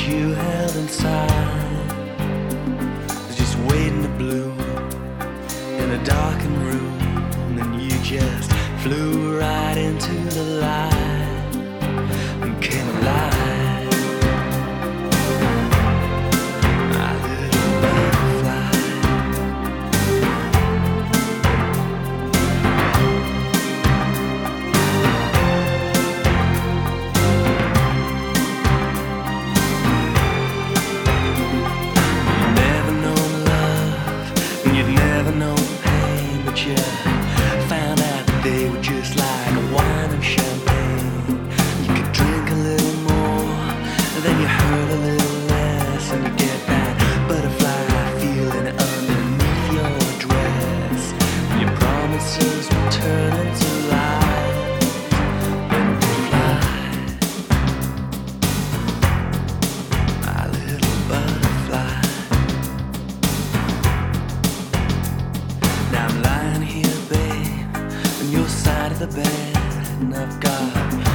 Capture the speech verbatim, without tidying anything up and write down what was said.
you held inside was just waiting to bloom in a darkened room, and you just flew right into the light and came alive. My little butterfly. You'd never known love, and you'd never known pain, but you found out that they were just like wine and champagne. You could drink a little more, then you hurt a little less, and you get that butterfly feeling underneath your dress. Your promises will turn into lies when you fly. My little butterfly. Now I'm lying here, babe, on your side of the bed, and I've got